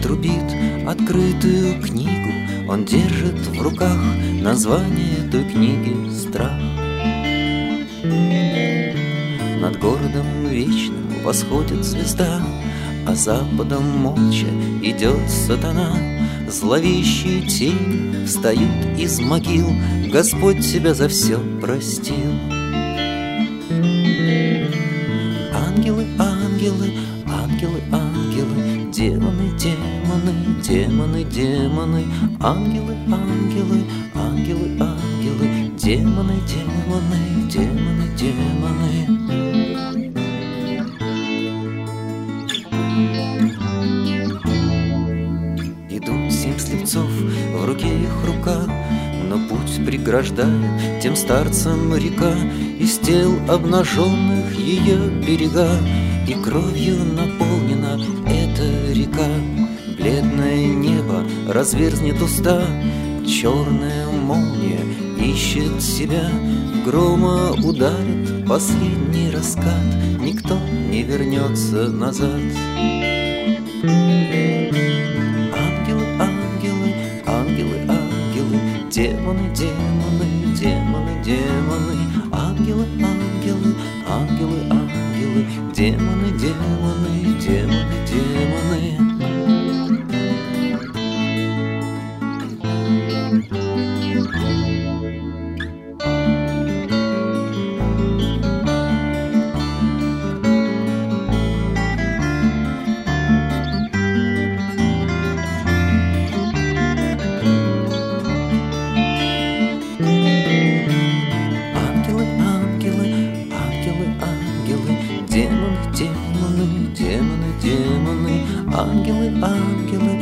трубит открытую книгу. Он держит в руках название той книги «Страх». Над городом вечным восходит звезда, а западом молча идет сатана. Зловещие тени встают из могил, Господь тебя за все простил. Ангелы, ангелы, ангелы, ангелы, демоны, демоны, демоны, демоны, ангелы, ангелы, ангелы, ангелы, демоны, демоны, демоны, демоны. Идут 7 слепцов, в руке их рука, но путь преграждает тем старцам река. Из тел обнаженных ее берега, и кровью наполнена эта река. Бледное небо разверзнет уста, черная молния ищет себя. Грома ударит последний раскат, никто не вернется назад. Ангелы, ангелы, ангелы, ангелы, демоны, демоны, демоны, демоны, ангелы, ангелы, ангелы, ангелы, демоны, демоны, демоны, демоны. Демоны, демоны, демоны, ангелы, ангелы,